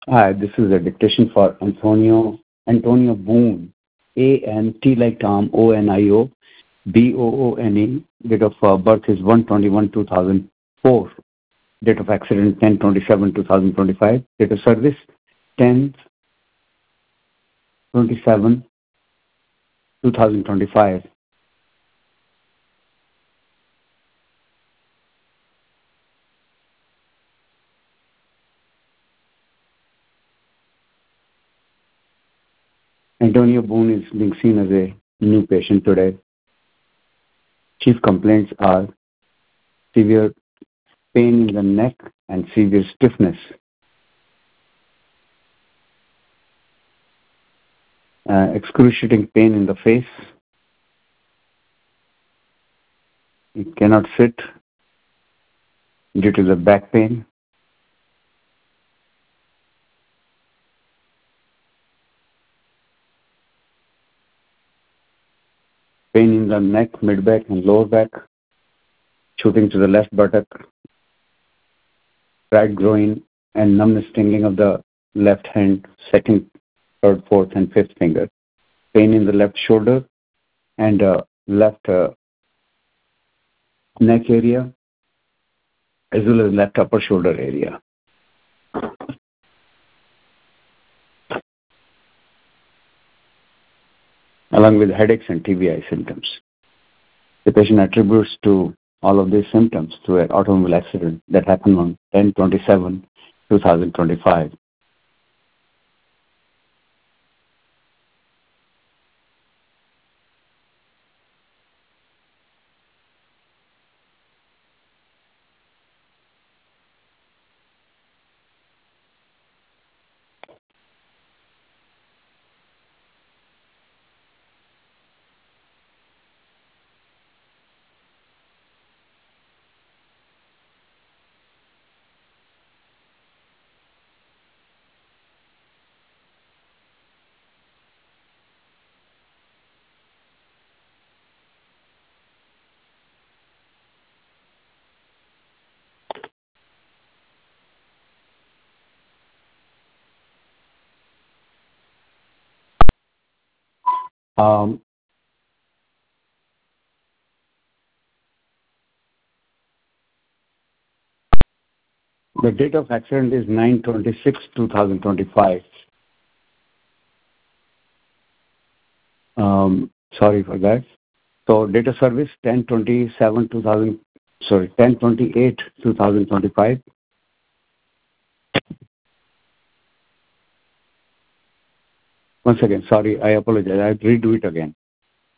Hi, this is a dictation for Antonio Boone, A-N-T like Tom, O-N-I-O, B-O-O-N-E. Date of birth is 1/21/2004. Date of accident 10/27/2025. Date of service 10/27/2025. Antonio Boone is being seen as a new patient today. Chief complaints are severe pain in the neck and severe stiffness. Excruciating pain in the face. He cannot sit due to the back pain. Pain in the neck, mid-back, and lower back, shooting to the left buttock, right groin, and numbness tingling of the left hand, second, third, fourth, and fifth finger. Pain in the left shoulder and left neck area, as well as left upper shoulder area. Along with headaches and TBI symptoms. The patient attributes to all of these symptoms to an automobile accident that happened on 10/27/2025. The date of accident is 9/26/2025. Sorry for that. So date of service 10/28/2025. Once again, sorry, I apologize. I'll redo it again.